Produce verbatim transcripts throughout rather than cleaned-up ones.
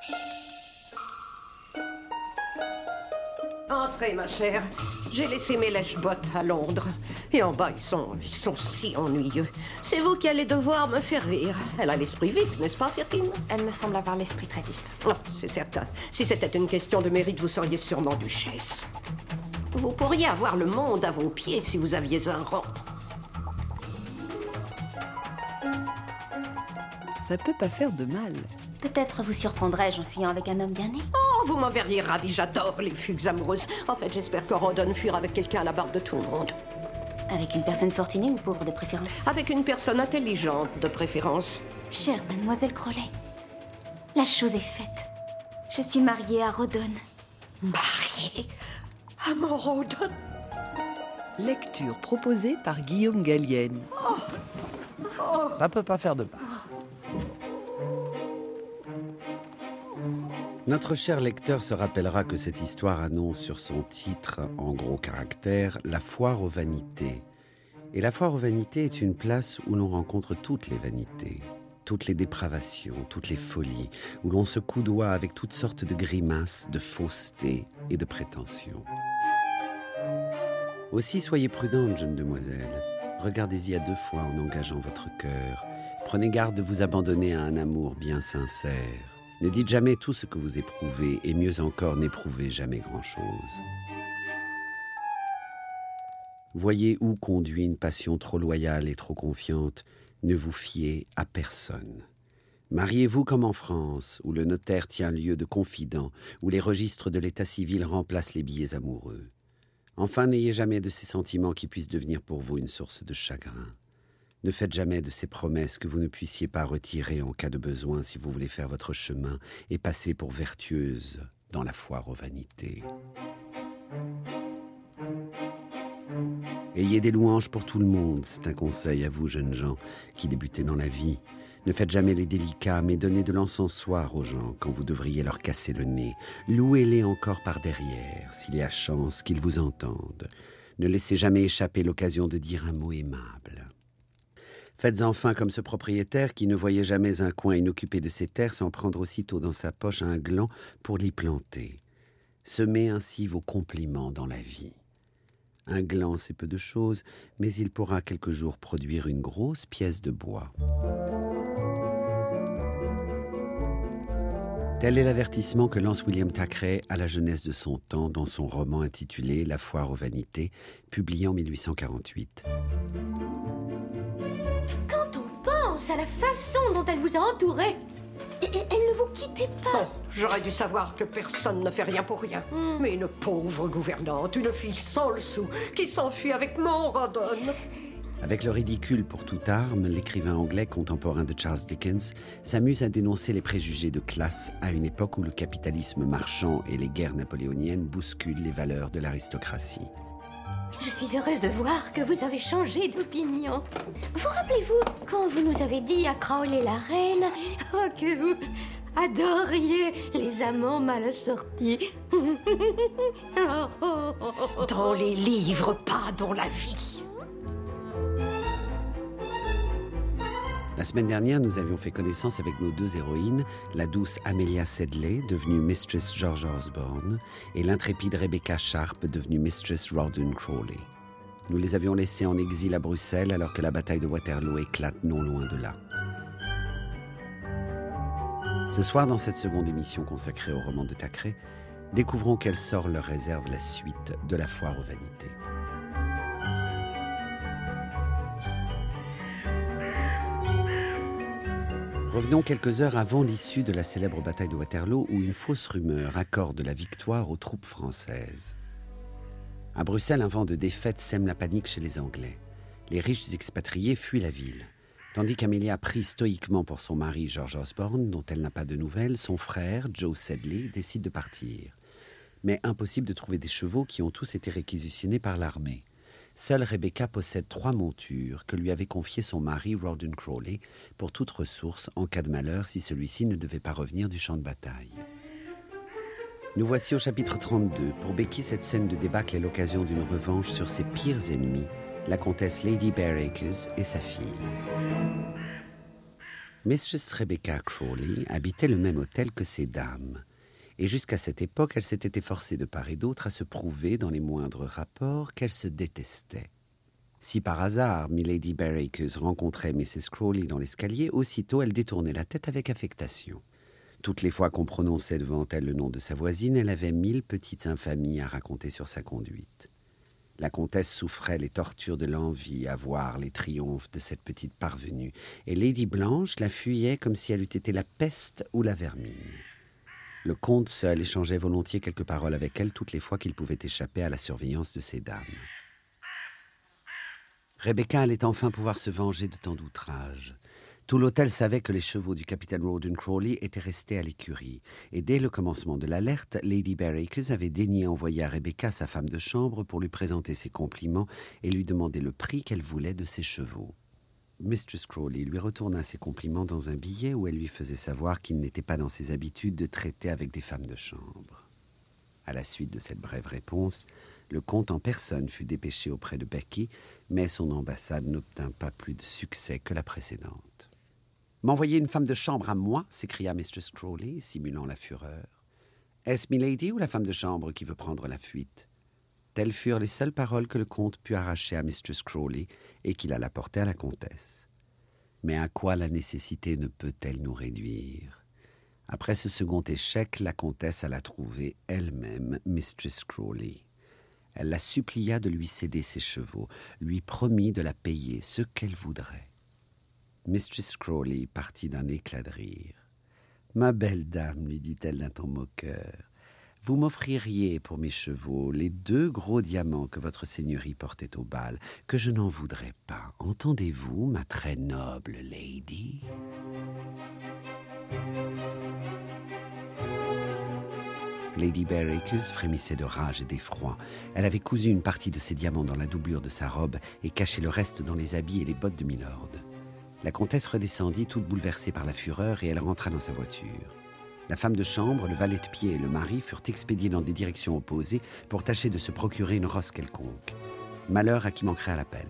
Entrez, ma chère. J'ai laissé mes lèche-bottes à Londres. Et en bas, ils sont, ils sont si ennuyeux. C'est vous qui allez devoir me faire rire. Elle a l'esprit vif, n'est-ce pas, Firkin? Elle me semble avoir l'esprit très vif. Non, c'est certain. Si c'était une question de mérite, vous seriez sûrement duchesse. Vous pourriez avoir le monde à vos pieds si vous aviez un rang. Ça peut pas faire de mal. Peut-être vous surprendrai-je en fuyant avec un homme bien né. Oh, vous m'enverriez ravi, j'adore les fugues amoureuses. En fait, j'espère que Rawdon fuira avec quelqu'un à la barbe de tout le monde. Avec une personne fortunée ou pauvre de préférence? Avec une personne intelligente de préférence. Chère mademoiselle Crowley, la chose est faite. Je suis mariée à Rawdon. Mariée à mon Rawdon? Lecture proposée par Guillaume Gallienne. Oh. Oh. Ça peut pas faire de mal. Notre cher lecteur se rappellera que cette histoire annonce sur son titre, en gros caractères, la foire aux vanités. Et la foire aux vanités est une place où l'on rencontre toutes les vanités, toutes les dépravations, toutes les folies, où l'on se coudoie avec toutes sortes de grimaces, de fausseté et de prétentions. Aussi, soyez prudente, jeune demoiselle. Regardez-y à deux fois en engageant votre cœur. Prenez garde de vous abandonner à un amour bien sincère. Ne dites jamais tout ce que vous éprouvez, et mieux encore, n'éprouvez jamais grand-chose. Voyez où conduit une passion trop loyale et trop confiante. Ne vous fiez à personne. Mariez-vous comme en France, où le notaire tient lieu de confident, où les registres de l'état civil remplacent les billets amoureux. Enfin, n'ayez jamais de ces sentiments qui puissent devenir pour vous une source de chagrin. Ne faites jamais de ces promesses que vous ne puissiez pas retirer en cas de besoin si vous voulez faire votre chemin et passer pour vertueuse dans la foire aux vanités. Ayez des louanges pour tout le monde, c'est un conseil à vous, jeunes gens, qui débutez dans la vie. Ne faites jamais les délicats, mais donnez de l'encensoir aux gens quand vous devriez leur casser le nez. Louez-les encore par derrière, s'il y a chance qu'ils vous entendent. Ne laissez jamais échapper l'occasion de dire un mot aimable. Faites enfin comme ce propriétaire qui ne voyait jamais un coin inoccupé de ses terres sans prendre aussitôt dans sa poche un gland pour l'y planter. Semez ainsi vos compliments dans la vie. Un gland, c'est peu de choses, mais il pourra quelque jour produire une grosse pièce de bois. Tel est l'avertissement que lance William Thackeray à la jeunesse de son temps dans son roman intitulé « La foire aux vanités », publié en mille huit cent quarante-huit. Quand on pense à la façon dont elle vous a entouré, elle ne vous quittait pas. Oh, j'aurais dû savoir que personne ne fait rien pour rien. Mm. Mais une pauvre gouvernante, une fille sans le sou, qui s'enfuit avec mon Rawdon. Avec le ridicule pour toute arme, l'écrivain anglais contemporain de Charles Dickens s'amuse à dénoncer les préjugés de classe à une époque où le capitalisme marchand et les guerres napoléoniennes bousculent les valeurs de l'aristocratie. Je suis heureuse de voir que vous avez changé d'opinion. Vous rappelez-vous quand vous nous avez dit à Crowley la reine oh, que vous adoriez les amants mal assortis? Dans les livres, pas dans la vie. La semaine dernière, nous avions fait connaissance avec nos deux héroïnes, la douce Amelia Sedley, devenue Mistress George Osborne, et l'intrépide Rebecca Sharp, devenue Mistress Rawdon Crawley. Nous les avions laissées en exil à Bruxelles alors que la bataille de Waterloo éclate non loin de là. Ce soir, dans cette seconde émission consacrée au roman de Thackeray, découvrons quel sort leur réserve la suite de la foire aux vanités. Revenons quelques heures avant l'issue de la célèbre bataille de Waterloo où une fausse rumeur accorde la victoire aux troupes françaises. À Bruxelles, un vent de défaite sème la panique chez les Anglais. Les riches expatriés fuient la ville. Tandis qu'Amelia prie stoïquement pour son mari George Osborne, dont elle n'a pas de nouvelles, son frère, Joe Sedley, décide de partir. Mais impossible de trouver des chevaux qui ont tous été réquisitionnés par l'armée. Seule Rebecca possède trois montures que lui avait confiées son mari, Rawdon Crawley, pour toute ressource en cas de malheur si celui-ci ne devait pas revenir du champ de bataille. Nous voici au chapitre trente-deux. Pour Becky, cette scène de débâcle est l'occasion d'une revanche sur ses pires ennemis, la comtesse Lady Bareacres et sa fille. Mistress Rebecca Crawley habitait le même hôtel que ces dames. Et jusqu'à cette époque, elle s'était efforcée de part et d'autre à se prouver dans les moindres rapports qu'elle se détestait. Si par hasard Milady Bareacres rencontrait missus Crawley dans l'escalier, aussitôt elle détournait la tête avec affectation. Toutes les fois qu'on prononçait devant elle le nom de sa voisine, elle avait mille petites infamies à raconter sur sa conduite. La comtesse souffrait les tortures de l'envie à voir les triomphes de cette petite parvenue, et Lady Blanche la fuyait comme si elle eût été la peste ou la vermine. Le comte seul échangeait volontiers quelques paroles avec elle toutes les fois qu'il pouvait échapper à la surveillance de ces dames. Rebecca allait enfin pouvoir se venger de tant d'outrages. Tout l'hôtel savait que les chevaux du capitaine Rawdon Crawley étaient restés à l'écurie, et dès le commencement de l'alerte, Lady Bareacres avait daigné envoyer à Rebecca sa femme de chambre pour lui présenter ses compliments et lui demander le prix qu'elle voulait de ses chevaux. Mistress Crawley lui retourna ses compliments dans un billet où elle lui faisait savoir qu'il n'était pas dans ses habitudes de traiter avec des femmes de chambre. À la suite de cette brève réponse, le comte en personne fut dépêché auprès de Becky, mais son ambassade n'obtint pas plus de succès que la précédente. « M'envoyer une femme de chambre à moi ?» s'écria Mistress Crawley, simulant la fureur. « Est-ce Milady ou la femme de chambre qui veut prendre la fuite ?» Telles furent les seules paroles que le comte put arracher à Mistress Crawley et qu'il alla porter à la comtesse. Mais à quoi la nécessité ne peut-elle nous réduire ? Après ce second échec, la comtesse alla trouver elle-même Mistress Crawley. Elle la supplia de lui céder ses chevaux, lui promit de la payer ce qu'elle voudrait. Mistress Crawley partit d'un éclat de rire. « Ma belle dame, lui dit-elle d'un ton moqueur, vous m'offririez pour mes chevaux les deux gros diamants que votre seigneurie portait au bal, que je n'en voudrais pas. Entendez-vous, ma très noble lady ?» Lady Bareacres frémissait de rage et d'effroi. Elle avait cousu une partie de ses diamants dans la doublure de sa robe et caché le reste dans les habits et les bottes de Milord. La comtesse redescendit, toute bouleversée par la fureur, et elle rentra dans sa voiture. La femme de chambre, le valet de pied et le mari furent expédiés dans des directions opposées pour tâcher de se procurer une rosse quelconque. Malheur à qui manquerait à l'appel.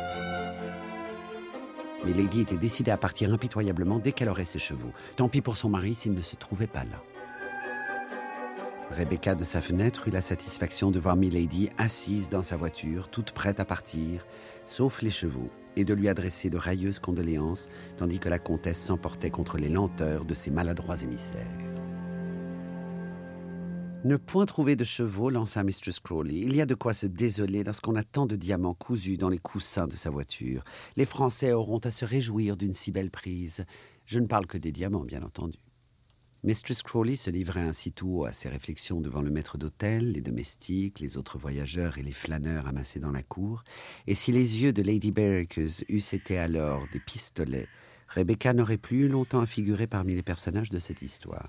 Mais Lady était décidée à partir impitoyablement dès qu'elle aurait ses chevaux. Tant pis pour son mari s'il ne se trouvait pas là. Rebecca, de sa fenêtre, eut la satisfaction de voir Milady assise dans sa voiture, toute prête à partir, sauf les chevaux, et de lui adresser de railleuses condoléances, tandis que la comtesse s'emportait contre les lenteurs de ses maladroits émissaires. Ne point trouver de chevaux, lança Mistress Crawley. Il y a de quoi se désoler lorsqu'on a tant de diamants cousus dans les coussins de sa voiture. Les Français auront à se réjouir d'une si belle prise. Je ne parle que des diamants, bien entendu. Mistress Crawley se livrait ainsi tout haut à ses réflexions devant le maître d'hôtel, les domestiques, les autres voyageurs et les flâneurs amassés dans la cour, et si les yeux de Lady Bareacres eussent été alors des pistolets, Rebecca n'aurait plus eu longtemps à figurer parmi les personnages de cette histoire.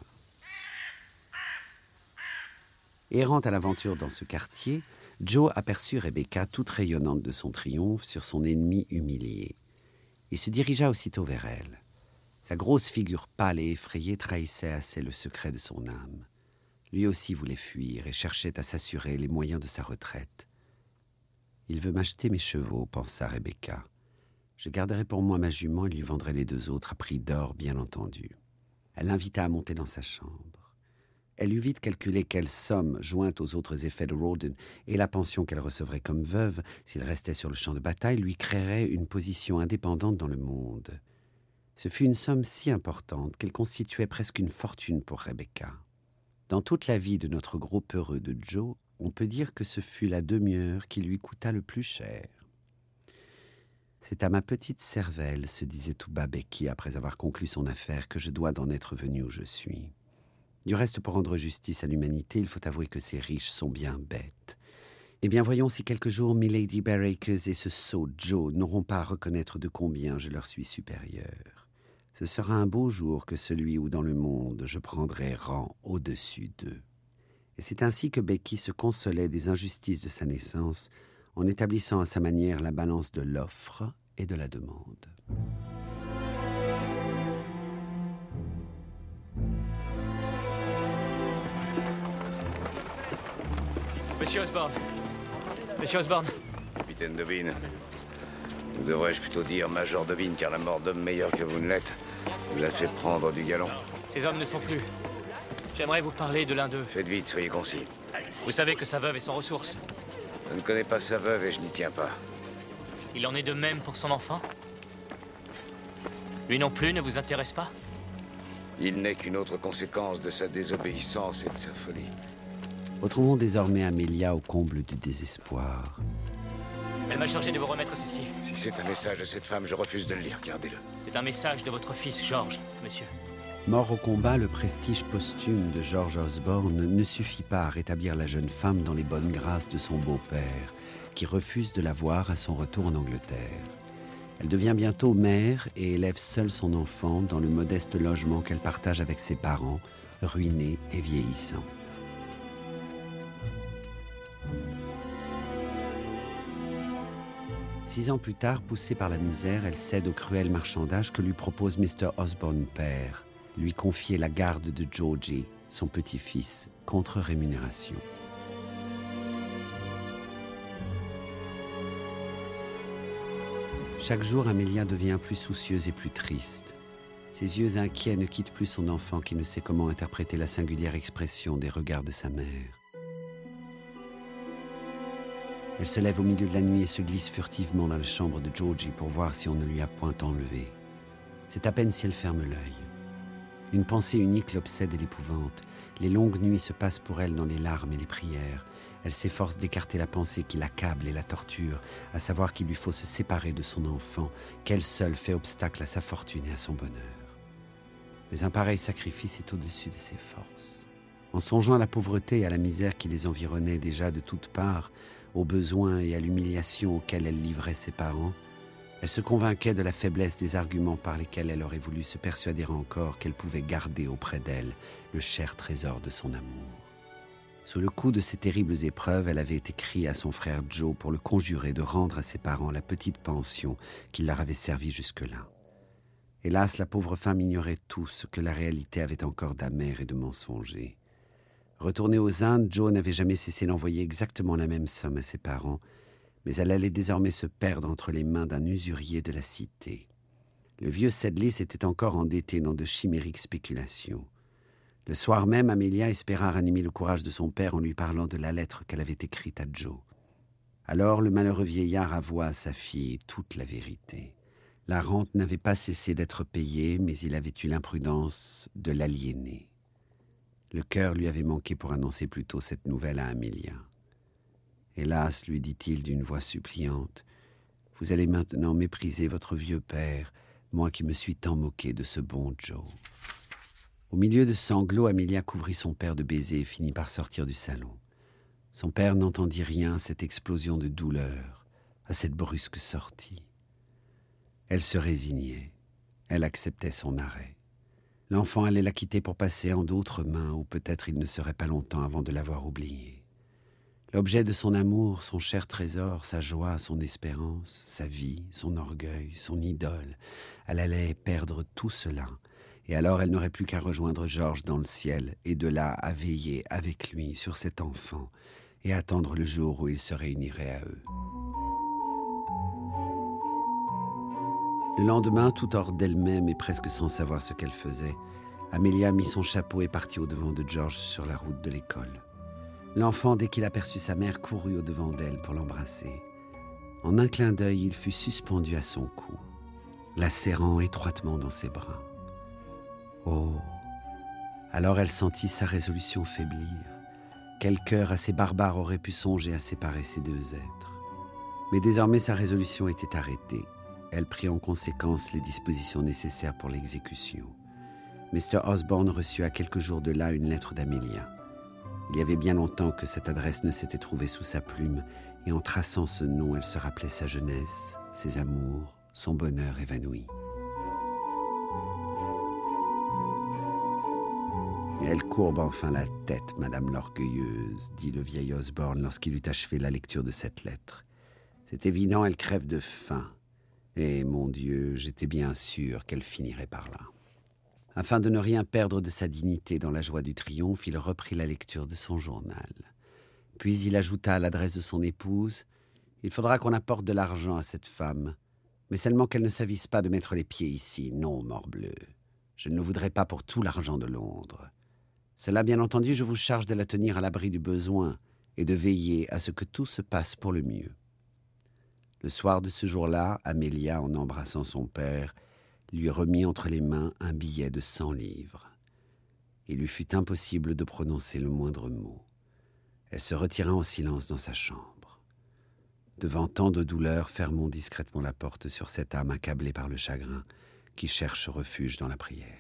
Errant à l'aventure dans ce quartier, Joe aperçut Rebecca toute rayonnante de son triomphe sur son ennemi humilié. Il se dirigea aussitôt vers elle. Sa grosse figure pâle et effrayée trahissait assez le secret de son âme. Lui aussi voulait fuir et cherchait à s'assurer les moyens de sa retraite. « Il veut m'acheter mes chevaux, » pensa Rebecca. « Je garderai pour moi ma jument et lui vendrai les deux autres à prix d'or, bien entendu. » Elle l'invita à monter dans sa chambre. Elle eut vite calculé quelle somme, jointe aux autres effets de Rawdon et la pension qu'elle recevrait comme veuve, s'il restait sur le champ de bataille, lui créerait une position indépendante dans le monde. Ce fut une somme si importante qu'elle constituait presque une fortune pour Rebecca. Dans toute la vie de notre groupe heureux de Joe, on peut dire que ce fut la demi-heure qui lui coûta le plus cher. « C'est à ma petite cervelle, se disait tout bas Becky après avoir conclu son affaire, que je dois d'en être venue où je suis. Du reste, pour rendre justice à l'humanité, il faut avouer que ces riches sont bien bêtes. Eh bien, voyons si quelques jours Milady Bareacres et ce sot Joe n'auront pas à reconnaître de combien je leur suis supérieur. Ce sera un beau jour que celui où dans le monde je prendrai rang au-dessus d'eux. » Et c'est ainsi que Becky se consolait des injustices de sa naissance en établissant à sa manière la balance de l'offre et de la demande. Monsieur Osborne. Monsieur Osborne. Capitaine Devine. Ou devrais-je plutôt dire Major Devine, car la mort d'homme meilleur que vous ne l'êtes vous a fait prendre du galon. Ces hommes ne sont plus. J'aimerais vous parler de l'un d'eux. Faites vite, soyez concis. Vous savez que sa veuve est sans ressources. Je ne connais pas sa veuve et je n'y tiens pas. Il en est de même pour son enfant? Lui non plus ne vous intéresse pas? Il n'est qu'une autre conséquence de sa désobéissance et de sa folie. Retrouvons désormais Amelia au comble du désespoir. Elle m'a chargé de vous remettre ceci. Si c'est un message de cette femme, je refuse de le lire, gardez-le. C'est un message de votre fils, George, monsieur. Mort au combat, le prestige posthume de George Osborne ne suffit pas à rétablir la jeune femme dans les bonnes grâces de son beau-père, qui refuse de la voir à son retour en Angleterre. Elle devient bientôt mère et élève seule son enfant dans le modeste logement qu'elle partage avec ses parents, ruinés et vieillissants. Six ans plus tard, poussée par la misère, elle cède au cruel marchandage que lui propose mister Osborne père, lui confier la garde de Georgie, son petit-fils, contre rémunération. Chaque jour, Amelia devient plus soucieuse et plus triste. Ses yeux inquiets ne quittent plus son enfant qui ne sait comment interpréter la singulière expression des regards de sa mère. Elle se lève au milieu de la nuit et se glisse furtivement dans la chambre de Georgie pour voir si on ne lui a point enlevé. C'est à peine si elle ferme l'œil. Une pensée unique l'obsède et l'épouvante. Les longues nuits se passent pour elle dans les larmes et les prières. Elle s'efforce d'écarter la pensée qui l'accable et la torture, à savoir qu'il lui faut se séparer de son enfant, qu'elle seule fait obstacle à sa fortune et à son bonheur. Mais un pareil sacrifice est au-dessus de ses forces. En songeant à la pauvreté et à la misère qui les environnait déjà de toutes parts, aux besoins et à l'humiliation auxquels elle livrait ses parents, elle se convainquait de la faiblesse des arguments par lesquels elle aurait voulu se persuader encore qu'elle pouvait garder auprès d'elle le cher trésor de son amour. Sous le coup de ces terribles épreuves, elle avait écrit à son frère Joe pour le conjurer de rendre à ses parents la petite pension qui leur avait servi jusque-là. Hélas, la pauvre femme ignorait tout ce que la réalité avait encore d'amer et de mensonger. Retournée aux Indes, Joe n'avait jamais cessé d'envoyer exactement la même somme à ses parents, mais elle allait désormais se perdre entre les mains d'un usurier de la cité. Le vieux Sedley s'était encore endetté dans de chimériques spéculations. Le soir même, Amelia espéra ranimer le courage de son père en lui parlant de la lettre qu'elle avait écrite à Joe. Alors le malheureux vieillard avoua à sa fille toute la vérité. La rente n'avait pas cessé d'être payée, mais il avait eu l'imprudence de l'aliéner. Le cœur lui avait manqué pour annoncer plus tôt cette nouvelle à Amelia. « Hélas, lui dit-il d'une voix suppliante, vous allez maintenant mépriser votre vieux père, moi qui me suis tant moqué de ce bon Joe. » Au milieu de sanglots, Amelia couvrit son père de baisers et finit par sortir du salon. Son père n'entendit rien à cette explosion de douleur, à cette brusque sortie. Elle se résignait, elle acceptait son arrêt. L'enfant allait la quitter pour passer en d'autres mains, ou peut-être il ne serait pas longtemps avant de l'avoir oublié. L'objet de son amour, son cher trésor, sa joie, son espérance, sa vie, son orgueil, son idole, elle allait perdre tout cela, et alors elle n'aurait plus qu'à rejoindre George dans le ciel, et de là à veiller avec lui sur cet enfant, et attendre le jour où ils se réuniraient à eux. Le lendemain, tout hors d'elle-même et presque sans savoir ce qu'elle faisait, Amelia mit son chapeau et partit au-devant de George sur la route de l'école. L'enfant, dès qu'il aperçut sa mère, courut au-devant d'elle pour l'embrasser. En un clin d'œil, il fut suspendu à son cou, la serrant étroitement dans ses bras. Oh! Alors elle sentit sa résolution faiblir. Quel cœur assez barbare aurait pu songer à séparer ces deux êtres? Mais désormais, sa résolution était arrêtée. Elle prit en conséquence les dispositions nécessaires pour l'exécution. mister Osborne reçut à quelques jours de là une lettre d'Amelia. Il y avait bien longtemps que cette adresse ne s'était trouvée sous sa plume, et en traçant ce nom, elle se rappelait sa jeunesse, ses amours, son bonheur évanoui. Elle courbe enfin la tête, madame l'orgueilleuse, dit le vieil Osborne lorsqu'il eut achevé la lecture de cette lettre. C'est évident, elle crève de faim. Et, mon Dieu, j'étais bien sûr qu'elle finirait par là. Afin de ne rien perdre de sa dignité dans la joie du triomphe, il reprit la lecture de son journal. Puis il ajouta à l'adresse de son épouse « Il faudra qu'on apporte de l'argent à cette femme. Mais seulement qu'elle ne s'avise pas de mettre les pieds ici. Non, morbleu. Je ne le voudrais pas pour tout l'argent de Londres. Cela, bien entendu, je vous charge de la tenir à l'abri du besoin et de veiller à ce que tout se passe pour le mieux. » Le soir de ce jour-là, Amélia, en embrassant son père, lui remit entre les mains un billet de cent livres. Il lui fut impossible de prononcer le moindre mot. Elle se retira en silence dans sa chambre. Devant tant de douleur, fermons discrètement la porte sur cette âme accablée par le chagrin qui cherche refuge dans la prière.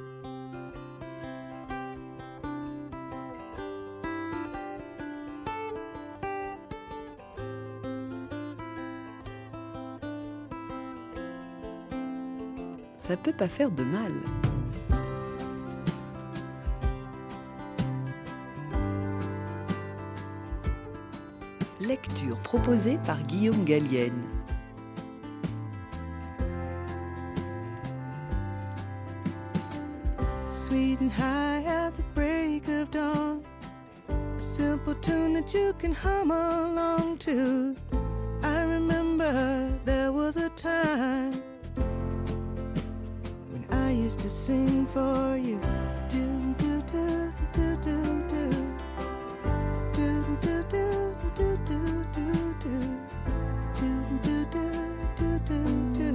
Ça peut pas faire de mal. Lecture proposée par Guillaume Gallienne. Sweet and high at the break of dawn, a simple tune that you can hum along to. I remember there was a time when I used to sing for you. Do do do do do do. Do do do do do do do. Do do do do do do.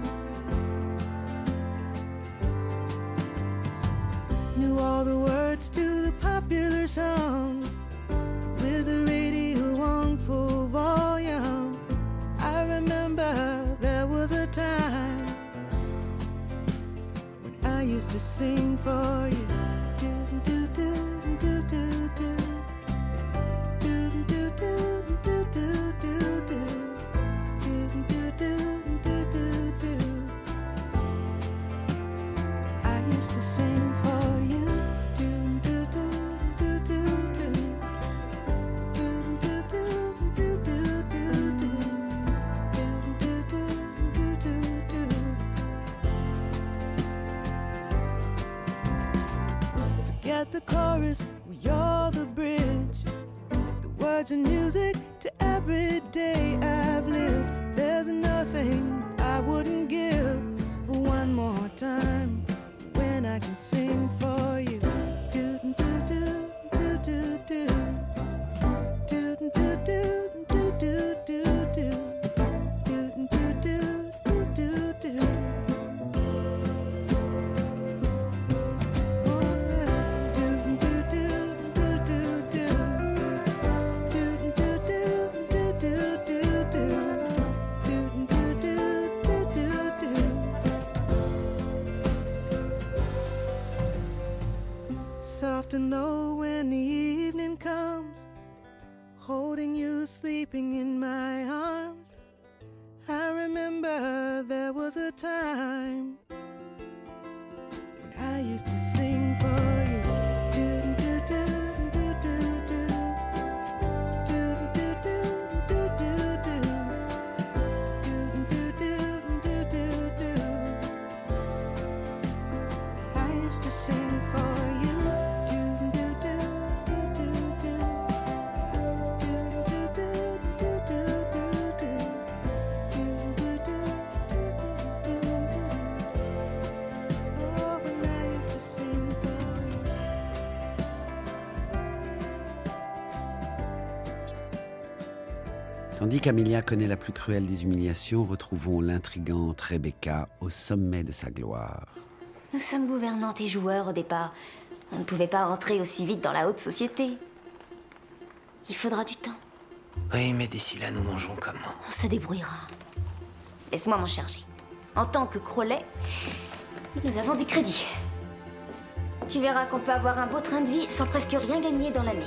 Knew all the words to the popular songs with the radio on full volume. I remember there was a time when I used to sing for you. Do do do do do do. Do do do do do do do. Do do do do do do. I used to sing for you. Do do do do do do. Do do do do do do do. Do do do do do do. Forget the chorus, you're the bridge. The words and music to every day I've lived. There's nothing I wouldn't give for one more time when I can sing for you. Do do do do do do. Do do do do do do do. Do do do do do do. Oh yeah. Do do do do do do. Do do do do do do do. Do do do do do do. Soft and low when the evening comes, holding you sleeping in my arms. I remember there was a time when I used to sing for you. Do do do do do do. Do do do do do do. Do do do do do. I used to sing for you. Do do do do do do. Do do do do do do do. Do do do do do do. Oh, when I used to sing for you. Tandis qu'Amélia connaît la plus cruelle des humiliations, retrouvons l'intrigante Rebecca au sommet de sa gloire. Nous sommes gouvernantes et joueurs au départ. On ne pouvait pas entrer aussi vite dans la haute société. Il faudra du temps. Oui, mais d'ici là, nous mangerons comment? On se débrouillera. Laisse-moi m'en charger. En tant que Crowley, nous avons du crédit. Tu verras qu'on peut avoir un beau train de vie sans presque rien gagner dans l'année.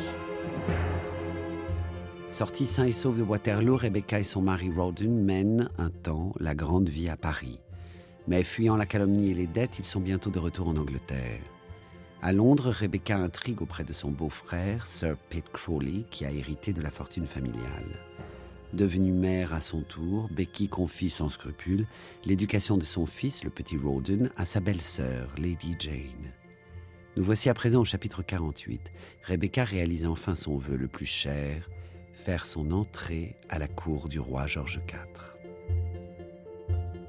Sortis sains et saufs de Waterloo, Rebecca et son mari Rawdon mènent un temps la grande vie à Paris. Mais fuyant la calomnie et les dettes, ils sont bientôt de retour en Angleterre. À Londres, Rebecca intrigue auprès de son beau-frère, Sir Pitt Crawley, qui a hérité de la fortune familiale. Devenue mère à son tour, Becky confie sans scrupule l'éducation de son fils, le petit Rawdon, à sa belle-sœur, Lady Jane. Nous voici à présent au chapitre quarante-huit. Rebecca réalise enfin son vœu le plus cher, faire son entrée à la cour du roi George quatre.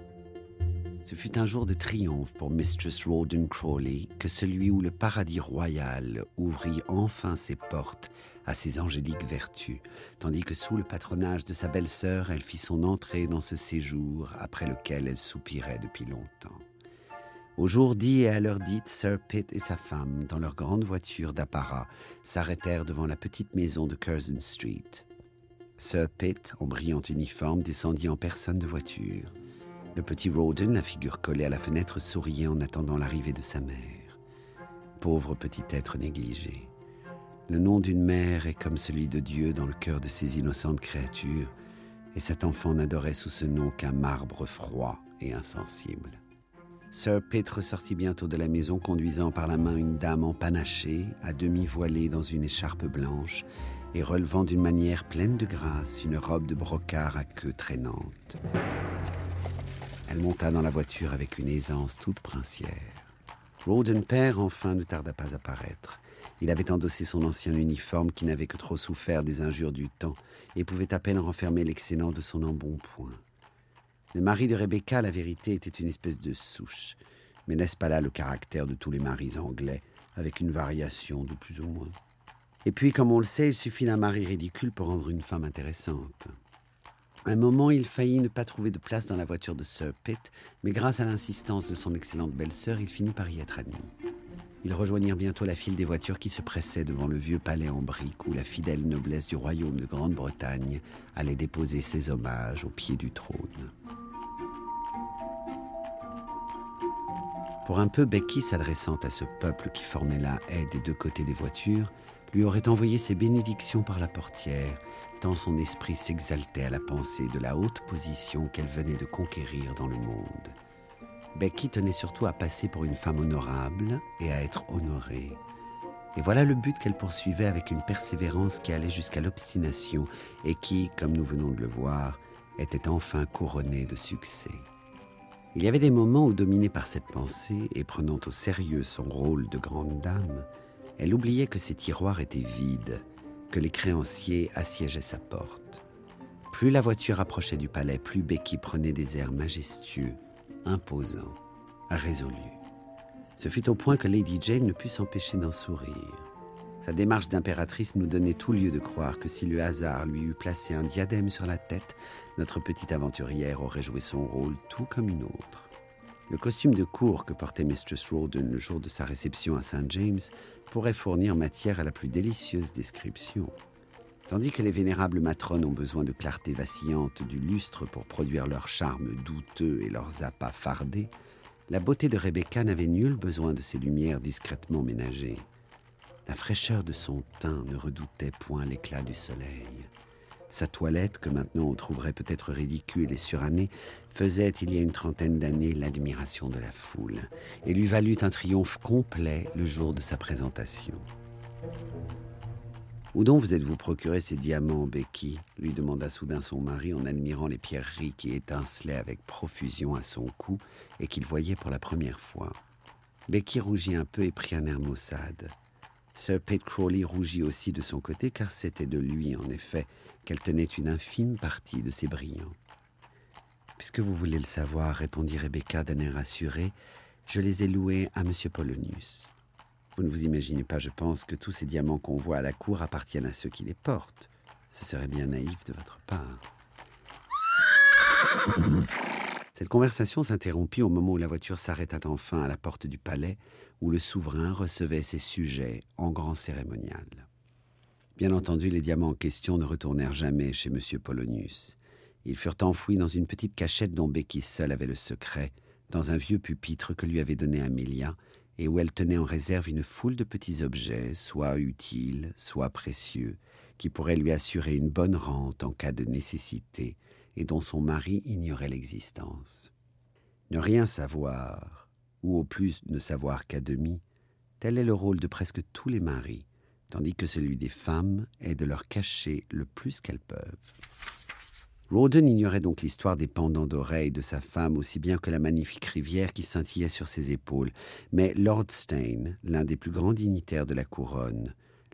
Ce fut un jour de triomphe pour Mistress Rawdon Crawley que celui où le paradis royal ouvrit enfin ses portes à ses angéliques vertus, tandis que sous le patronage de sa belle-sœur, elle fit son entrée dans ce séjour après lequel elle soupirait depuis longtemps. Au jour dit et à l'heure dite, Sir Pitt et sa femme, dans leur grande voiture d'apparat, s'arrêtèrent devant la petite maison de Curzon Street. Sir Pitt, en brillant uniforme, descendit en personne de voiture. Le petit Rawdon, la figure collée à la fenêtre, souriait en attendant l'arrivée de sa mère. Pauvre petit être négligé. Le nom d'une mère est comme celui de Dieu dans le cœur de ces innocentes créatures, et cet enfant n'adorait sous ce nom qu'un marbre froid et insensible. Sir Pitt ressortit bientôt de la maison, conduisant par la main une dame empanachée, à demi voilée dans une écharpe blanche, et relevant d'une manière pleine de grâce une robe de brocart à queue traînante. Elle monta dans la voiture avec une aisance toute princière. Rawdon père, enfin, ne tarda pas à paraître. Il avait endossé son ancien uniforme qui n'avait que trop souffert des injures du temps et pouvait à peine renfermer l'excellent de son embonpoint. Le mari de Rebecca, la vérité, était une espèce de souche. Mais n'est-ce pas là le caractère de tous les maris anglais, avec une variation de plus ou moins? Et puis, comme on le sait, il suffit d'un mari ridicule pour rendre une femme intéressante. À un moment, il faillit ne pas trouver de place dans la voiture de Sir Pitt, mais grâce à l'insistance de son excellente belle-sœur, il finit par y être admis. Ils rejoignirent bientôt la file des voitures qui se pressaient devant le vieux palais en briques où la fidèle noblesse du royaume de Grande-Bretagne allait déposer ses hommages au pied du trône. Pour un peu, Becky, s'adressant à ce peuple qui formait la haie des deux côtés des voitures, lui aurait envoyé ses bénédictions par la portière, tant son esprit s'exaltait à la pensée de la haute position qu'elle venait de conquérir dans le monde. Becky tenait surtout à passer pour une femme honorable et à être honorée. Et voilà le but qu'elle poursuivait avec une persévérance qui allait jusqu'à l'obstination et qui, comme nous venons de le voir, était enfin couronnée de succès. Il y avait des moments où, dominée par cette pensée et prenant au sérieux son rôle de grande dame, elle oubliait que ses tiroirs étaient vides, que les créanciers assiégeaient sa porte. Plus la voiture approchait du palais, plus Becky prenait des airs majestueux, imposants, résolus. Ce fut au point que Lady Jane ne put s'empêcher d'en sourire. Sa démarche d'impératrice nous donnait tout lieu de croire que si le hasard lui eût placé un diadème sur la tête, notre petite aventurière aurait joué son rôle tout comme une autre. Le costume de cour que portait Mistress Rawdon le jour de sa réception à Saint James pourrait fournir matière à la plus délicieuse description. Tandis que les vénérables matrones ont besoin de clarté vacillante du lustre pour produire leur charme douteux et leurs appas fardés, la beauté de Rebecca n'avait nul besoin de ces lumières discrètement ménagées. La fraîcheur de son teint ne redoutait point l'éclat du soleil. Sa toilette, que maintenant on trouverait peut-être ridicule et surannée, faisait, il y a une trentaine d'années, l'admiration de la foule, et lui valut un triomphe complet le jour de sa présentation. « Où donc vous êtes-vous procuré ces diamants, Becky ?» lui demanda soudain son mari en admirant les pierreries qui étincelaient avec profusion à son cou et qu'il voyait pour la première fois. Becky rougit un peu et prit un air maussade. Sir Pitt Crawley rougit aussi de son côté, car c'était de lui, en effet, qu'elle tenait une infime partie de ses brillants. « Puisque vous voulez le savoir, répondit Rebecca d'un air assuré, je les ai loués à M. Polonius. Vous ne vous imaginez pas, je pense, que tous ces diamants qu'on voit à la cour appartiennent à ceux qui les portent. Ce serait bien naïf de votre part. » Cette conversation s'interrompit au moment où la voiture s'arrêta enfin à la porte du palais, où le souverain recevait ses sujets en grand cérémonial. Bien entendu, les diamants en question ne retournèrent jamais chez M. Polonius. Ils furent enfouis dans une petite cachette dont Becky seule avait le secret, dans un vieux pupitre que lui avait donné Amelia, et où elle tenait en réserve une foule de petits objets, soit utiles, soit précieux, qui pourraient lui assurer une bonne rente en cas de nécessité, et dont son mari ignorait l'existence. Ne rien savoir, ou au plus ne savoir qu'à demi, tel est le rôle de presque tous les maris, tandis que celui des femmes est de leur cacher le plus qu'elles peuvent. Rawdon ignorait donc l'histoire des pendants d'oreilles de sa femme aussi bien que la magnifique rivière qui scintillait sur ses épaules, mais Lord Steyne, l'un des plus grands dignitaires de la couronne,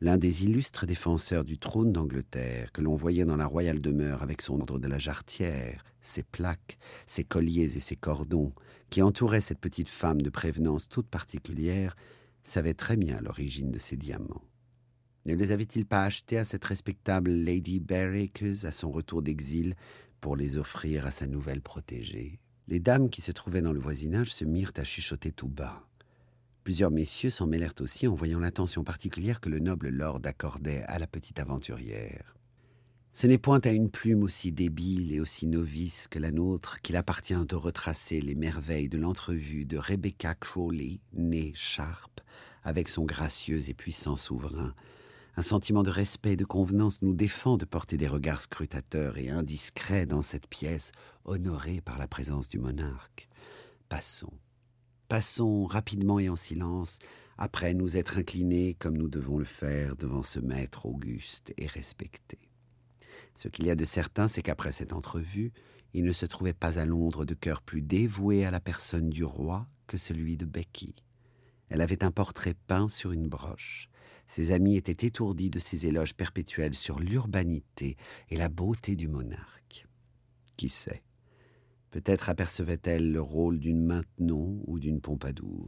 l'un des illustres défenseurs du trône d'Angleterre que l'on voyait dans la royale demeure avec son ordre de la jarretière, ses plaques, ses colliers et ses cordons, qui entouraient cette petite femme de prévenance toute particulière, savait très bien l'origine de ces diamants. Ne les avait-il pas achetés à cette respectable Lady Bareacres à son retour d'exil pour les offrir à sa nouvelle protégée? Les dames qui se trouvaient dans le voisinage se mirent à chuchoter tout bas. Plusieurs messieurs s'en mêlèrent aussi en voyant l'attention particulière que le noble lord accordait à la petite aventurière. Ce n'est point à une plume aussi débile et aussi novice que la nôtre qu'il appartient de retracer les merveilles de l'entrevue de Rebecca Crawley, née Sharp, avec son gracieux et puissant souverain. Un sentiment de respect et de convenance nous défend de porter des regards scrutateurs et indiscrets dans cette pièce honorée par la présence du monarque. Passons. Passons rapidement et en silence, après nous être inclinés comme nous devons le faire devant ce maître auguste et respecté. Ce qu'il y a de certain, c'est qu'après cette entrevue, il ne se trouvait pas à Londres de cœur plus dévoué à la personne du roi que celui de Becky. Elle avait un portrait peint sur une broche. Ses amis étaient étourdis de ses éloges perpétuels sur l'urbanité et la beauté du monarque. Qui sait? Peut-être apercevait-elle le rôle d'une Maintenon ou d'une Pompadour.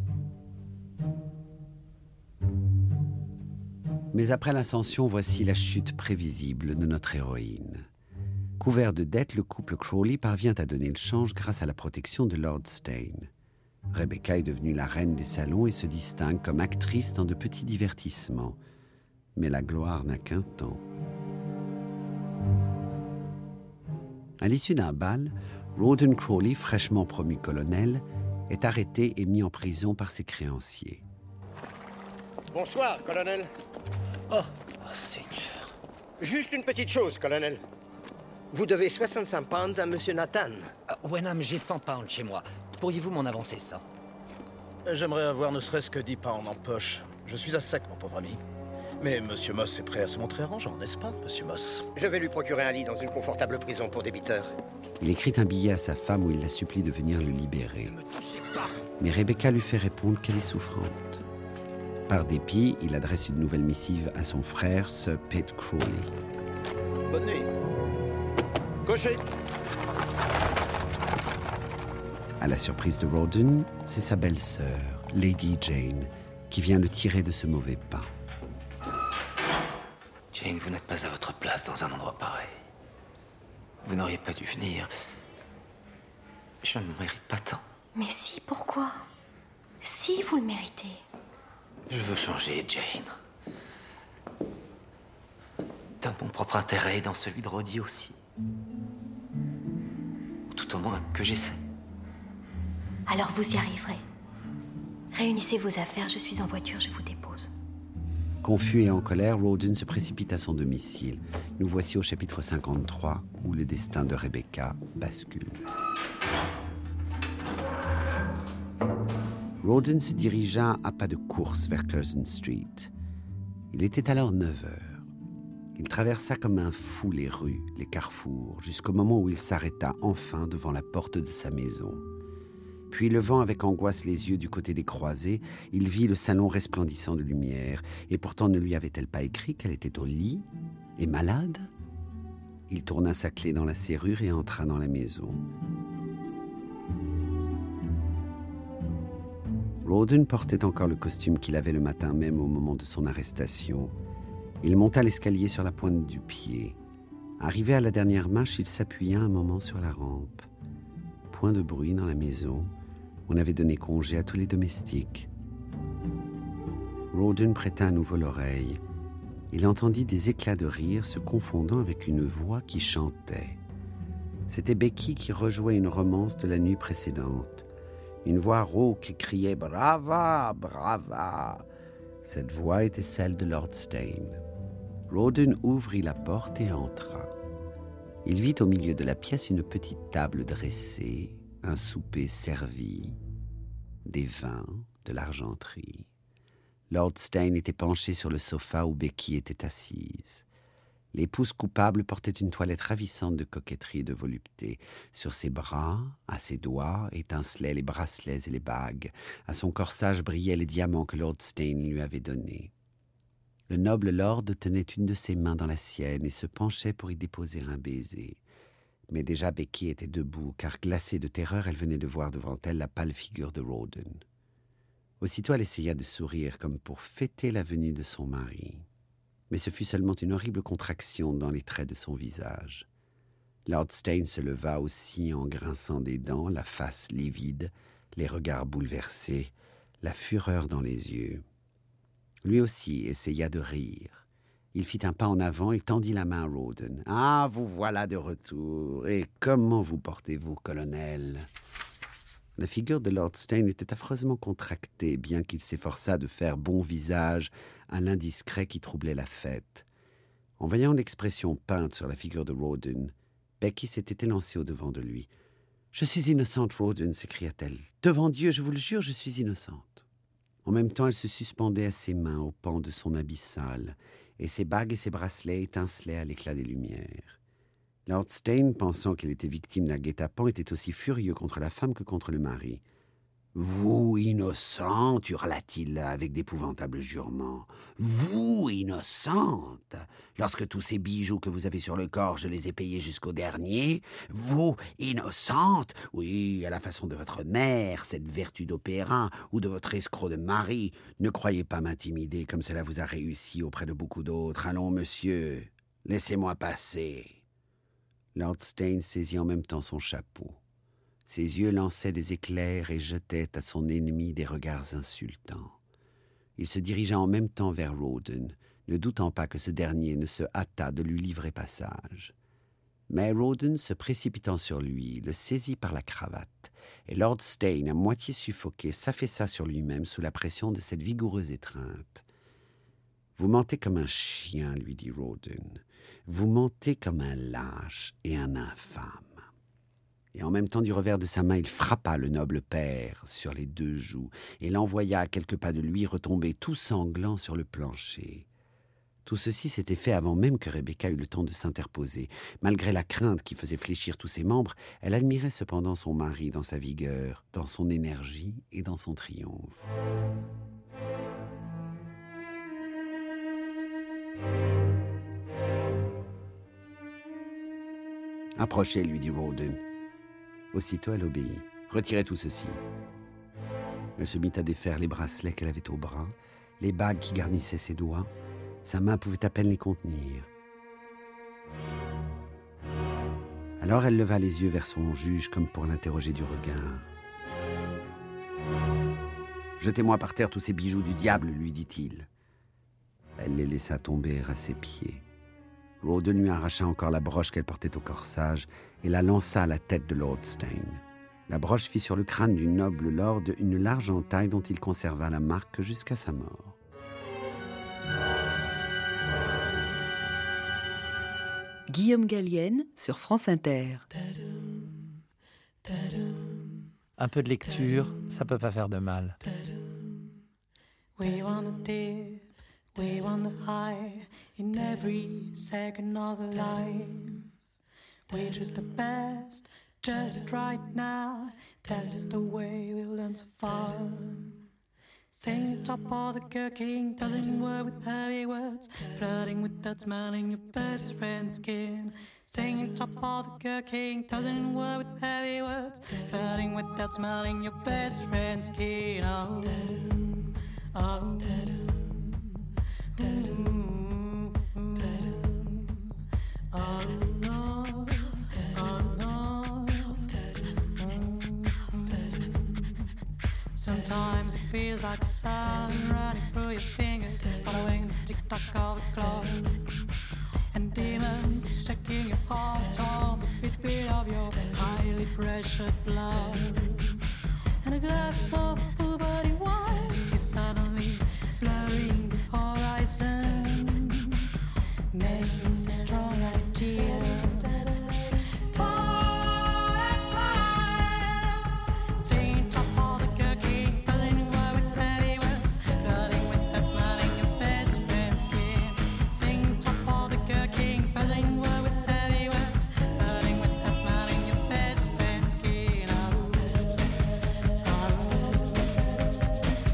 Mais après l'ascension, voici la chute prévisible de notre héroïne. Couvert de dettes, le couple Crawley parvient à donner le change grâce à la protection de Lord Steyne. Rebecca est devenue la reine des salons et se distingue comme actrice dans de petits divertissements. Mais la gloire n'a qu'un temps. À l'issue d'un bal, Rawdon Crawley, fraîchement promu colonel, est arrêté et mis en prison par ses créanciers. Bonsoir, colonel. Oh, oh, Seigneur. Juste une petite chose, colonel. Vous devez soixante-cinq pounds à Monsieur Nathan. Uh, Wenham, j'ai cent pounds chez moi. Pourriez-vous m'en avancer ça? J'aimerais avoir ne serait-ce que dix pounds en poche. Je suis à sec, mon pauvre ami. Mais Monsieur Moss est prêt à se montrer arrangeant, n'est-ce pas, Monsieur Moss? Je vais lui procurer un lit dans une confortable prison pour débiteurs. Il écrit un billet à sa femme où il la supplie de venir le libérer. Ne me touchez pas. Mais Rebecca lui fait répondre qu'elle est souffrante. Par dépit, il adresse une nouvelle missive à son frère, Sir Pitt Crawley. Bonne nuit. Cocher. À la surprise de Rawdon, c'est sa belle-sœur, Lady Jane, qui vient le tirer de ce mauvais pas. Jane, vous n'êtes pas à votre place dans un endroit pareil. Vous n'auriez pas dû venir. Je ne me mérite pas tant. Mais si, pourquoi? Si, vous le méritez. Je veux changer, Jane. Dans mon propre intérêt et dans celui de Roddy aussi. Ou tout au moins que j'essaie. Alors vous y arriverez. Réunissez vos affaires, je suis en voiture, je vous dépose. Confus et en colère, Rawdon se précipite à son domicile. Nous voici au chapitre cinquante-trois, où le destin de Rebecca bascule. Rawdon se dirigea à pas de course vers Curzon Street. Il était alors neuf heures. Il traversa comme un fou les rues, les carrefours, jusqu'au moment où il s'arrêta enfin devant la porte de sa maison. Puis, levant avec angoisse les yeux du côté des croisées, il vit le salon resplendissant de lumière. Et pourtant ne lui avait-elle pas écrit qu'elle était au lit et malade? Il tourna sa clé dans la serrure et entra dans la maison. Rawdon portait encore le costume qu'il avait le matin même au moment de son arrestation. Il monta l'escalier sur la pointe du pied. Arrivé à la dernière marche, il s'appuya un moment sur la rampe. Point de bruit dans la maison. On avait donné congé à tous les domestiques. Rawdon prêta à nouveau l'oreille. Il entendit des éclats de rire se confondant avec une voix qui chantait. C'était Becky qui rejouait une romance de la nuit précédente. Une voix rauque qui criait « Brava, brava !» Cette voix était celle de Lord Steyne. Rawdon ouvrit la porte et entra. Il vit au milieu de la pièce une petite table dressée, un souper servi, des vins, de l'argenterie. Lord Steyne était penché sur le sofa où Becky était assise. L'épouse coupable portait une toilette ravissante de coquetterie et de volupté. Sur ses bras, à ses doigts, étincelaient les bracelets et les bagues. À son corsage brillaient les diamants que Lord Steyne lui avait donnés. Le noble lord tenait une de ses mains dans la sienne et se penchait pour y déposer un baiser. Mais déjà Becky était debout, car glacée de terreur, elle venait de voir devant elle la pâle figure de Rawdon. Aussitôt, elle essaya de sourire comme pour fêter la venue de son mari. Mais ce fut seulement une horrible contraction dans les traits de son visage. Lord Steyne se leva aussi en grinçant des dents, la face livide, les regards bouleversés, la fureur dans les yeux. Lui aussi essaya de rire. Il fit un pas en avant et tendit la main à Rawdon. « Ah, vous voilà de retour. Et comment vous portez-vous, colonel ?» La figure de Lord Steyne était affreusement contractée, bien qu'il s'efforçât de faire bon visage à l'indiscret qui troublait la fête. En voyant l'expression peinte sur la figure de Rawdon, Becky s'était élancée au-devant de lui. « Je suis innocente, Rawdon, s'écria-t-elle. Devant Dieu, je vous le jure, je suis innocente. » En même temps, elle se suspendait à ses mains au pan de son habit sale, et ses bagues et ses bracelets étincelaient à l'éclat des lumières. Lord Steyne, pensant qu'elle était victime d'un guet-apens, était aussi furieux contre la femme que contre le mari. « Vous, innocente !» hurla-t-il avec d'épouvantables jurements. « Vous, innocente ! Lorsque tous ces bijoux que vous avez sur le corps, je les ai payés jusqu'au dernier. Vous, innocente ! Oui, à la façon de votre mère, cette vertu d'opéra, ou de votre escroc de mari. Ne croyez pas m'intimider comme cela vous a réussi auprès de beaucoup d'autres. Allons, monsieur, laissez-moi passer. » Lord Steyne saisit en même temps son chapeau. Ses yeux lançaient des éclairs et jetaient à son ennemi des regards insultants. Il se dirigea en même temps vers Rawdon, ne doutant pas que ce dernier ne se hâtât de lui livrer passage. Mais Rawdon, se précipitant sur lui, le saisit par la cravate, et Lord Steyne, à moitié suffoqué, s'affaissa sur lui-même sous la pression de cette vigoureuse étreinte. « Vous mentez comme un chien, » lui dit Rawdon. « Vous mentez comme un lâche et un infâme. » Et en même temps, du revers de sa main, il frappa le noble père sur les deux joues et l'envoya à quelques pas de lui retomber tout sanglant sur le plancher. Tout ceci s'était fait avant même que Rebecca eût le temps de s'interposer. Malgré la crainte qui faisait fléchir tous ses membres, elle admirait cependant son mari dans sa vigueur, dans son énergie et dans son triomphe. « Approchez, lui dit Rawdon. » Aussitôt, elle obéit. « Retirez tout ceci. » Elle se mit à défaire les bracelets qu'elle avait au bras, les bagues qui garnissaient ses doigts. Sa main pouvait à peine les contenir. Alors elle leva les yeux vers son juge comme pour l'interroger du regard. « Jetez-moi par terre tous ces bijoux du diable, lui dit-il. » Elle les laissa tomber à ses pieds. Rawdon lui arracha encore la broche qu'elle portait au corsage et la lança à la tête de Lord Steyne. La broche fit sur le crâne du noble lord une large entaille dont il conserva la marque jusqu'à sa mort. Guillaume Gallienne sur France Inter. Un peu de lecture, ça peut pas faire de mal. We wanna dip, we wanna high in every second of our life. We're just the best, just right now. That's the way we learn so far. Singing top of the cooking, doesn't work with heavy words. Flirting without smelling your best friend's skin. Singing top of the cooking, doesn't work with heavy words. Flirting without smelling your best friend's skin. Oh, oh, ooh, oh, no, oh, no. Sometimes it feels like sun running through your fingers, following the tick-tock of a clock. And demons shaking your heart on the beat of your highly pressured blood. And a glass of full-body wine is suddenly blurring the horizon, making the strong idea far apart. Singing top of the cooking, doesn't work with heavy words. Flirting without smelling your best friend's skin. Singing top of the cooking, doesn't work with heavy words. Flirting without smelling your best friend's skin. Oh, oh.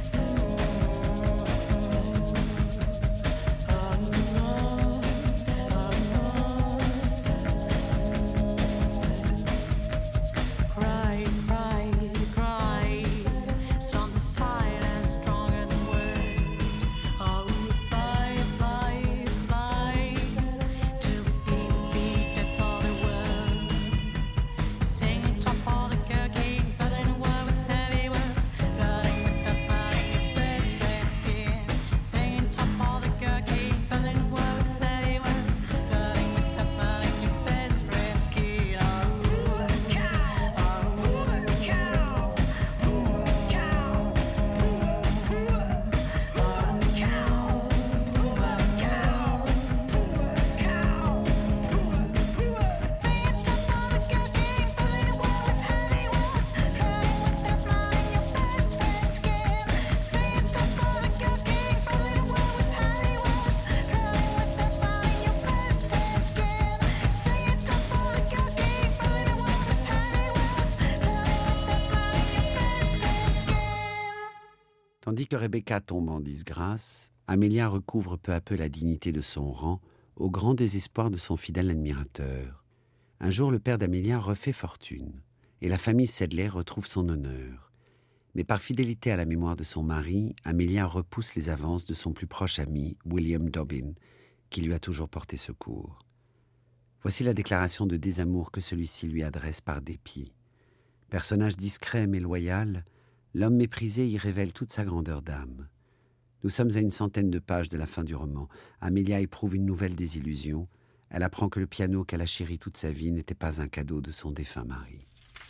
Tandis que Rebecca tombe en disgrâce, Amelia recouvre peu à peu la dignité de son rang, au grand désespoir de son fidèle admirateur. Un jour, le père d'Amelia refait fortune, et la famille Sedley retrouve son honneur. Mais par fidélité à la mémoire de son mari, Amelia repousse les avances de son plus proche ami, William Dobbin, qui lui a toujours porté secours. Voici la déclaration de désamour que celui-ci lui adresse par dépit. Personnage discret mais loyal, l'homme méprisé y révèle toute sa grandeur d'âme. Nous sommes à une centaine de pages de la fin du roman. Amelia éprouve une nouvelle désillusion. Elle apprend que le piano qu'elle a chéri toute sa vie n'était pas un cadeau de son défunt mari.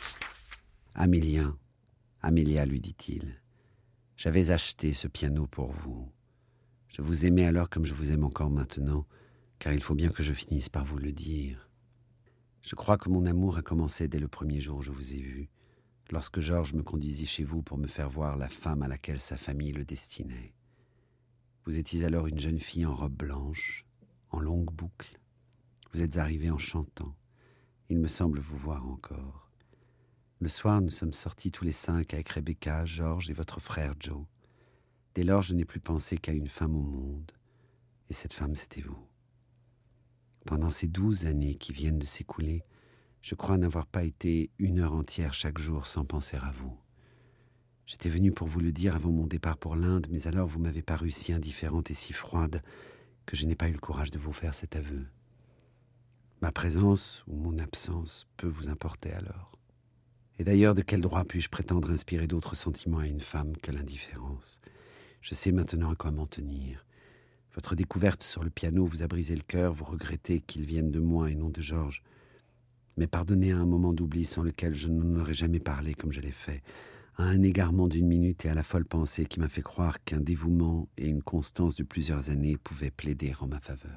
« Amélien, Amelia, lui dit-il, j'avais acheté ce piano pour vous. Je vous aimais alors comme je vous aime encore maintenant, car il faut bien que je finisse par vous le dire. Je crois que mon amour a commencé dès le premier jour où je vous ai vu, lorsque Georges me conduisit chez vous pour me faire voir la femme à laquelle sa famille le destinait. Vous étiez alors une jeune fille en robe blanche, en longue boucle. Vous êtes arrivée en chantant. Il me semble vous voir encore. Le soir, nous sommes sortis tous les cinq avec Rebecca, Georges et votre frère Joe. Dès lors, je n'ai plus pensé qu'à une femme au monde. Et cette femme, c'était vous. Pendant ces douze années qui viennent de s'écouler, je crois n'avoir pas été une heure entière chaque jour sans penser à vous. J'étais venu pour vous le dire avant mon départ pour l'Inde, mais alors vous m'avez paru si indifférente et si froide que je n'ai pas eu le courage de vous faire cet aveu. Ma présence ou mon absence peut vous importer alors. Et d'ailleurs, de quel droit puis-je prétendre inspirer d'autres sentiments à une femme que l'indifférence ? Je sais maintenant à quoi m'en tenir. Votre découverte sur le piano vous a brisé le cœur, vous regrettez qu'il vienne de moi et non de Georges. Mais pardonnez à un moment d'oubli sans lequel je n'en aurais jamais parlé comme je l'ai fait, à un égarement d'une minute et à la folle pensée qui m'a fait croire qu'un dévouement et une constance de plusieurs années pouvaient plaider en ma faveur.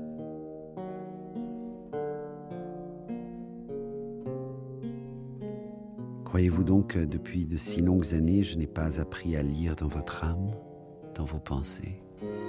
Croyez-vous donc que depuis de si longues années, je n'ai pas appris à lire dans votre âme, dans vos pensées ?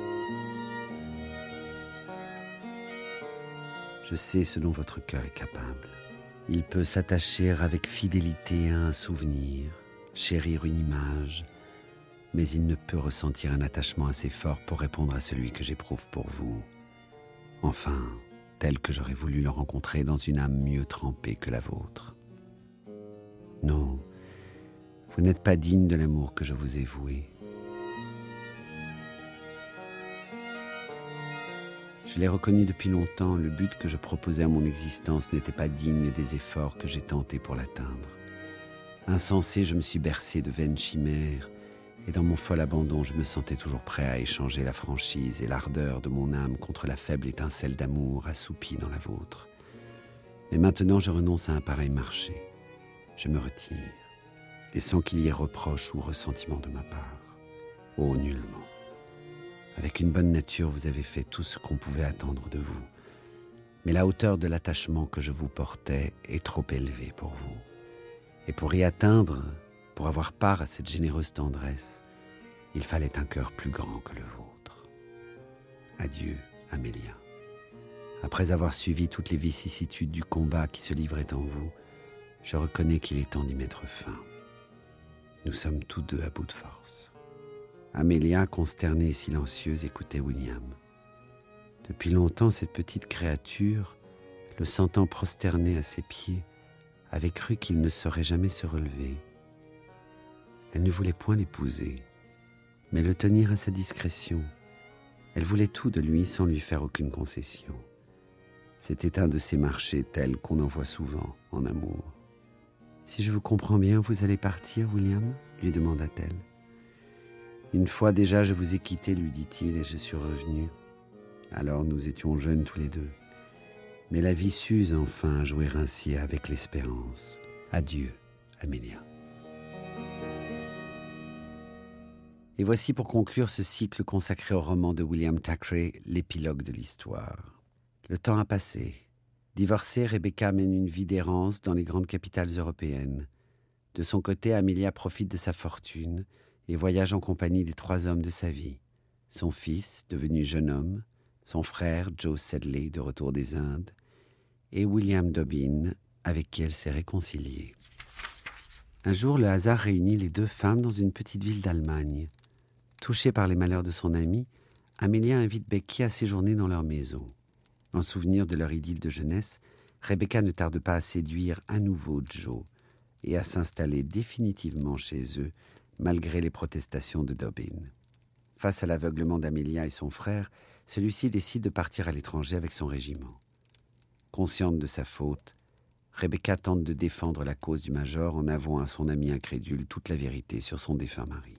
Je sais ce dont votre cœur est capable. Il peut s'attacher avec fidélité à un souvenir, chérir une image, mais il ne peut ressentir un attachement assez fort pour répondre à celui que j'éprouve pour vous. Enfin, tel que j'aurais voulu le rencontrer dans une âme mieux trempée que la vôtre. Non, vous n'êtes pas digne de l'amour que je vous ai voué. Je l'ai reconnu depuis longtemps, le but que je proposais à mon existence n'était pas digne des efforts que j'ai tentés pour l'atteindre. Insensé, je me suis bercé de vaines chimères, et dans mon fol abandon, je me sentais toujours prêt à échanger la franchise et l'ardeur de mon âme contre la faible étincelle d'amour assoupie dans la vôtre. Mais maintenant, je renonce à un pareil marché. Je me retire, et sans qu'il y ait reproche ou ressentiment de ma part. Oh, nullement. Avec une bonne nature, vous avez fait tout ce qu'on pouvait attendre de vous. Mais la hauteur de l'attachement que je vous portais est trop élevée pour vous. Et pour y atteindre, pour avoir part à cette généreuse tendresse, il fallait un cœur plus grand que le vôtre. Adieu, Amelia. Après avoir suivi toutes les vicissitudes du combat qui se livrait en vous, je reconnais qu'il est temps d'y mettre fin. Nous sommes tous deux à bout de force. Amelia, consternée et silencieuse, écoutait William. Depuis longtemps, cette petite créature, le sentant prosterné à ses pieds, avait cru qu'il ne saurait jamais se relever. Elle ne voulait point l'épouser, mais le tenir à sa discrétion. Elle voulait tout de lui sans lui faire aucune concession. C'était un de ces marchés tels qu'on en voit souvent en amour. « Si je vous comprends bien, vous allez partir, William ?» lui demanda-t-elle. « Une fois déjà, je vous ai quitté, lui dit-il, et je suis revenu. Alors nous étions jeunes tous les deux. Mais la vie s'use enfin à jouer ainsi avec l'espérance. Adieu, Amelia. » Et voici pour conclure ce cycle consacré au roman de William Thackeray, l'épilogue de l'histoire. Le temps a passé. Divorcée, Rebecca mène une vie d'errance dans les grandes capitales européennes. De son côté, Amelia profite de sa fortune et voyage en compagnie des trois hommes de sa vie. Son fils, devenu jeune homme, son frère, Joe Sedley, de retour des Indes, et William Dobbin, avec qui elle s'est réconciliée. Un jour, le hasard réunit les deux femmes dans une petite ville d'Allemagne. Touchée par les malheurs de son amie, Amelia invite Becky à séjourner dans leur maison. En souvenir de leur idylle de jeunesse, Rebecca ne tarde pas à séduire à nouveau Joe et à s'installer définitivement chez eux, malgré les protestations de Dobbin. Face à l'aveuglement d'Amelia et son frère, celui-ci décide de partir à l'étranger avec son régiment. Consciente de sa faute, Rebecca tente de défendre la cause du major en avouant à son ami incrédule toute la vérité sur son défunt mari.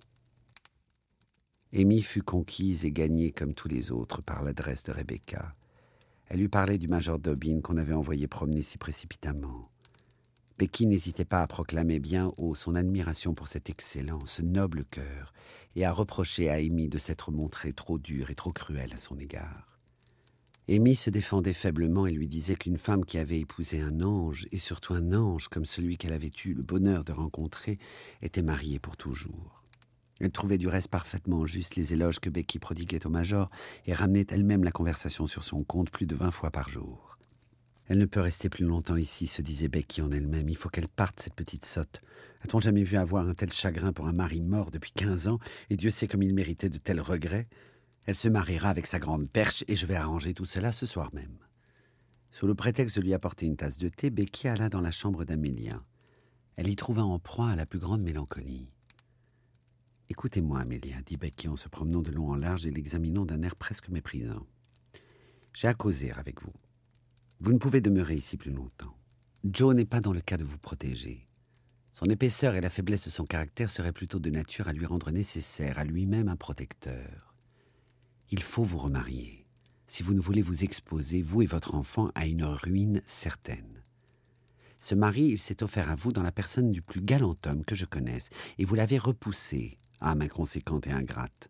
Amy fut conquise et gagnée comme tous les autres par l'adresse de Rebecca. Elle lui parlait du major Dobbin qu'on avait envoyé promener si précipitamment. Becky n'hésitait pas à proclamer bien haut son admiration pour cet excellent, ce noble cœur, et à reprocher à Amy de s'être montrée trop dure et trop cruelle à son égard. Amy se défendait faiblement et lui disait qu'une femme qui avait épousé un ange, et surtout un ange comme celui qu'elle avait eu le bonheur de rencontrer, était mariée pour toujours. Elle trouvait du reste parfaitement juste les éloges que Becky prodiguait au major et ramenait elle-même la conversation sur son compte plus de vingt fois par jour. Elle ne peut rester plus longtemps ici, se disait Becky en elle-même. Il faut qu'elle parte, cette petite sotte. A-t-on jamais vu avoir un tel chagrin pour un mari mort depuis quinze ans, et Dieu sait comme il méritait de tels regrets. Elle se mariera avec sa grande perche, et je vais arranger tout cela ce soir même. Sous le prétexte de lui apporter une tasse de thé, Becky alla dans la chambre d'Amelia. Elle y trouva en proie à la plus grande mélancolie. « Écoutez-moi, Amelia, dit Becky en se promenant de long en large et l'examinant d'un air presque méprisant. J'ai à causer avec vous. Vous ne pouvez demeurer ici plus longtemps. Joe n'est pas dans le cas de vous protéger. Son épaisseur et la faiblesse de son caractère seraient plutôt de nature à lui rendre nécessaire à lui-même un protecteur. Il faut vous remarier, si vous ne voulez vous exposer, vous et votre enfant, à une ruine certaine. Ce mari, il s'est offert à vous dans la personne du plus galant homme que je connaisse, et vous l'avez repoussé, âme inconséquente et ingrate.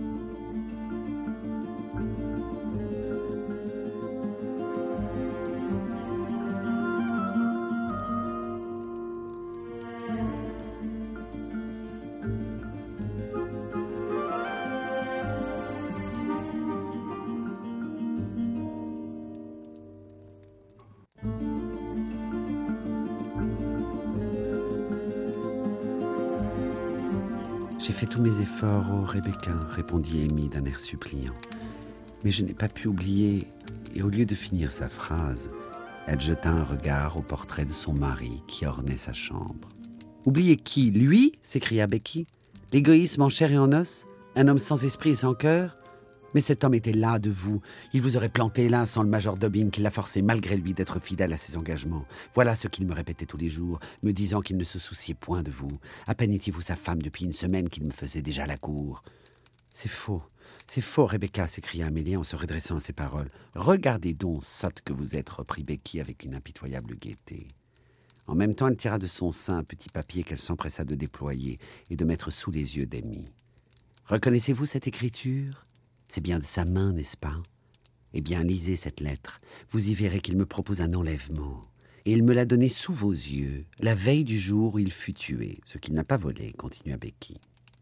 J'ai fait tous mes efforts, oh Rebecca, répondit Amy d'un air suppliant. Mais je n'ai pas pu oublier, et au lieu de finir sa phrase, elle jeta un regard au portrait de son mari qui ornait sa chambre. Oublier qui, lui s'écria Becky. L'égoïsme en chair et en os, un homme sans esprit et sans cœur. Mais cet homme était là de vous. Il vous aurait planté là sans le major Dobbin qui l'a forcé malgré lui d'être fidèle à ses engagements. Voilà ce qu'il me répétait tous les jours, me disant qu'il ne se souciait point de vous. À peine étiez-vous sa femme depuis une semaine qu'il me faisait déjà la cour. C'est faux, c'est faux, Rebecca, s'écria Amélie en se redressant à ses paroles. Regardez donc, sotte que vous êtes, reprit Becky avec une impitoyable gaieté. En même temps, elle tira de son sein un petit papier qu'elle s'empressa de déployer et de mettre sous les yeux d'Amy. Reconnaissez-vous cette écriture ? C'est bien de sa main, n'est-ce pas? Eh bien, lisez cette lettre. Vous y verrez qu'il me propose un enlèvement. Et il me l'a donné sous vos yeux, la veille du jour où il fut tué, ce qu'il n'a pas volé, continua Becky.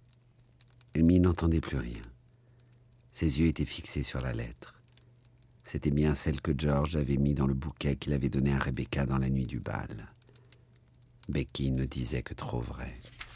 Amy n'entendait plus rien. Ses yeux étaient fixés sur la lettre. C'était bien celle que George avait mis dans le bouquet qu'il avait donné à Rebecca dans la nuit du bal. Becky ne disait que trop vrai.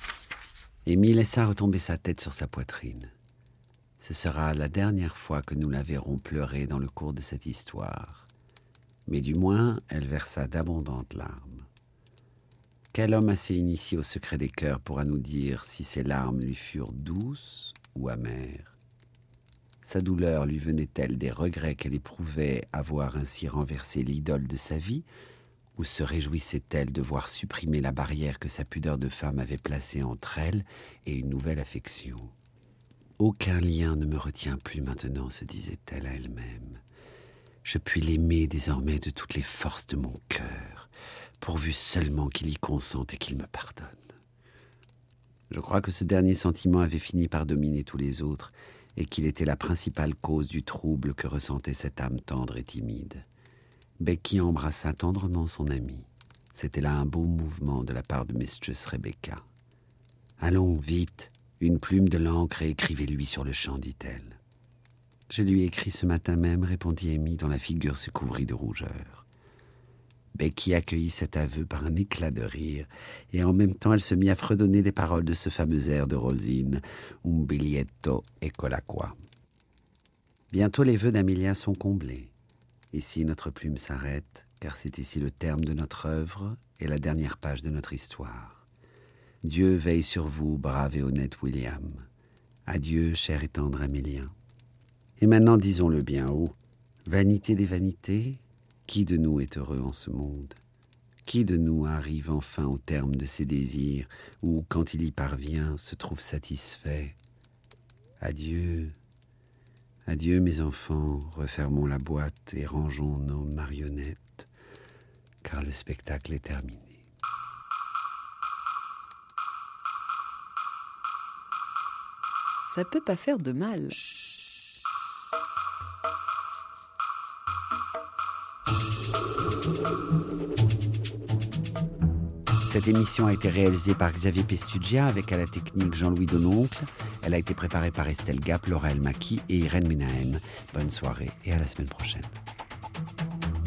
Amy laissa retomber sa tête sur sa poitrine. Ce sera la dernière fois que nous la verrons pleurer dans le cours de cette histoire. Mais du moins, elle versa d'abondantes larmes. Quel homme assez initié au secret des cœurs pourra nous dire si ces larmes lui furent douces ou amères? Sa douleur lui venait-elle des regrets qu'elle éprouvait avoir ainsi renversé l'idole de sa vie, ou se réjouissait-elle de voir supprimer la barrière que sa pudeur de femme avait placée entre elle et une nouvelle affection? Aucun lien ne me retient plus maintenant, se disait-elle à elle-même. Je puis l'aimer désormais de toutes les forces de mon cœur, pourvu seulement qu'il y consente et qu'il me pardonne. Je crois que ce dernier sentiment avait fini par dominer tous les autres et qu'il était la principale cause du trouble que ressentait cette âme tendre et timide. Becky embrassa tendrement son amie. C'était là un beau mouvement de la part de Mistress Rebecca. « Allons, vite, une plume de l'encre et écrivez-lui sur le champ, dit-elle. « Je lui ai écrit ce matin même, répondit Amy, dont la figure se couvrit de rougeur. Becky accueillit cet aveu par un éclat de rire, et en même temps elle se mit à fredonner les paroles de ce fameux air de Rosine, « Un biglietto eccola qua ». Bientôt les vœux d'Amelia sont comblés. Ici notre plume s'arrête, car c'est ici le terme de notre œuvre et la dernière page de notre histoire. Dieu veille sur vous, brave et honnête William. Adieu, cher et tendre Amélia. Et maintenant, disons-le bien haut, vanité des vanités, qui de nous est heureux en ce monde? Qui de nous arrive enfin au terme de ses désirs, ou, quand il y parvient, se trouve satisfait? Adieu, adieu mes enfants, refermons la boîte et rangeons nos marionnettes, car le spectacle est terminé. Ça peut pas faire de mal. Cette émission a été réalisée par Xavier Pestugia avec à la technique Jean-Louis Denoncle. Elle a été préparée par Estelle Gap, Laura El Maki et Irène Menahem. Bonne soirée et à la semaine prochaine.